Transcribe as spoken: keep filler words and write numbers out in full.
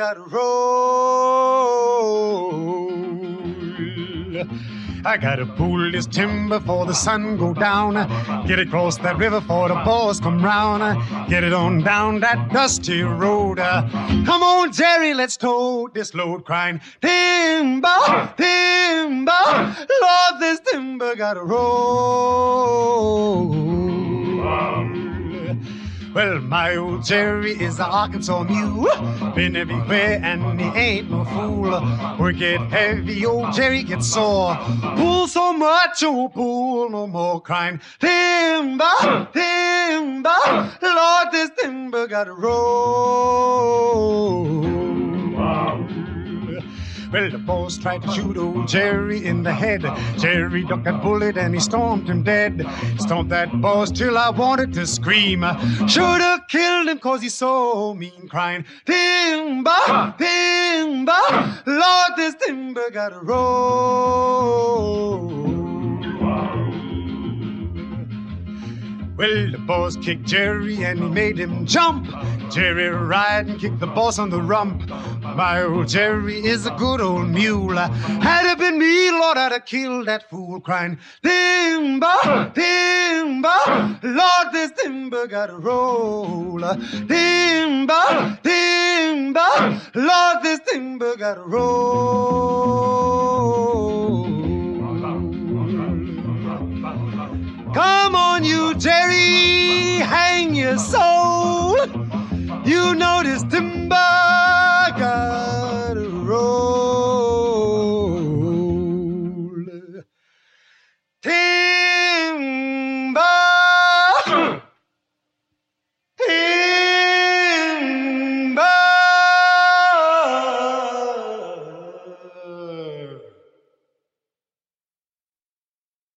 gotta roll. I gotta pull this timber for the sun go down. Get it across that river for the boys come round. Get it on down that dusty road. Come on, Jerry, let's tow this load, crying timber, timber. Lord, this timber gotta roll. Well, my old Jerry is a Arkansas mule. Been everywhere and he ain't no fool. Work it heavy, old Jerry gets sore. Pull so much, oh, pull no more, crying timber, timber. Lord, this timber gotta roll. Well, the boss tried to shoot old Jerry in the head. Jerry ducked that bullet and he stomped him dead. Stomped that boss till I wanted to scream. Should have killed him cause he's so mean, crying timber, timber. Lord, this timber gotta roll. Well, the boss kicked Jerry and he made him jump. Jerry ride and kicked the boss on the rump. My old Jerry is a good old mule. Had it been me, Lord, I'd have killed that fool, crying timber, timber. Lord, this timber gotta roll. Timber, timber. Lord, this timber gotta roll. Come on, you Jerry, hang your soul. You know this timber